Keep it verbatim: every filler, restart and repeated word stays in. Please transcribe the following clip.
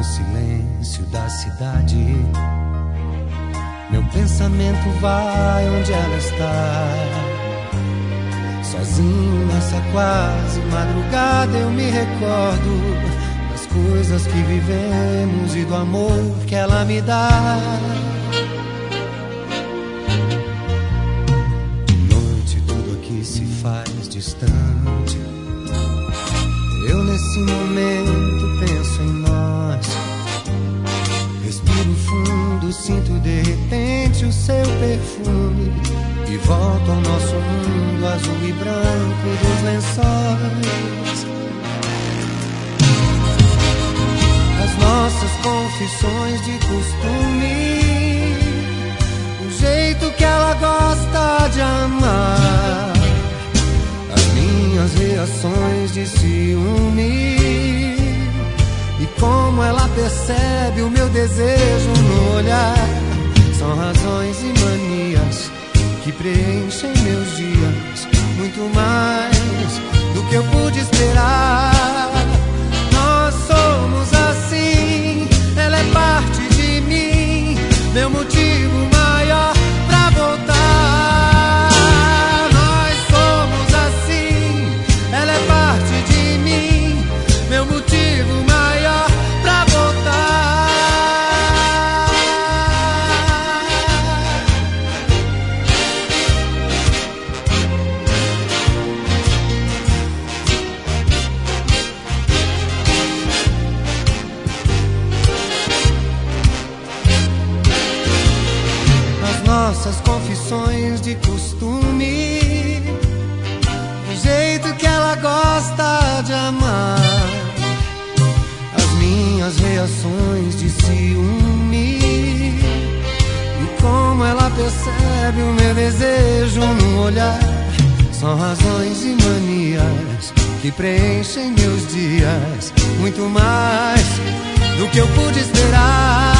silêncio da cidade, meu pensamento vai onde ela está. Sozinho nessa quase madrugada eu me recordo das coisas que vivemos e do amor que ela me dá. De noite tudo aqui se faz distante, eu nesse momento penso em nós. Respiro fundo, sinto de repente o seu perfume e volto ao nosso mundo azul e branco dos lençóis. As nossas confissões de costume, o jeito que ela gosta de amar, as minhas reações de ciúme e como ela percebe o meu desejo no olhar, são razões e manias que preenchem meus dias, muito mais do que eu pude esperar. Nós somos assim, ela é parte de mim, meu motivo maior pra voltar. Nós somos assim, ela é parte de mim, meu motivo maior pra voltar. Nossas confissões de costume, o jeito que ela gosta de amar, as minhas reações de ciúme e como ela percebe o meu desejo no olhar, são razões e manias que preenchem meus dias, muito mais do que eu pude esperar.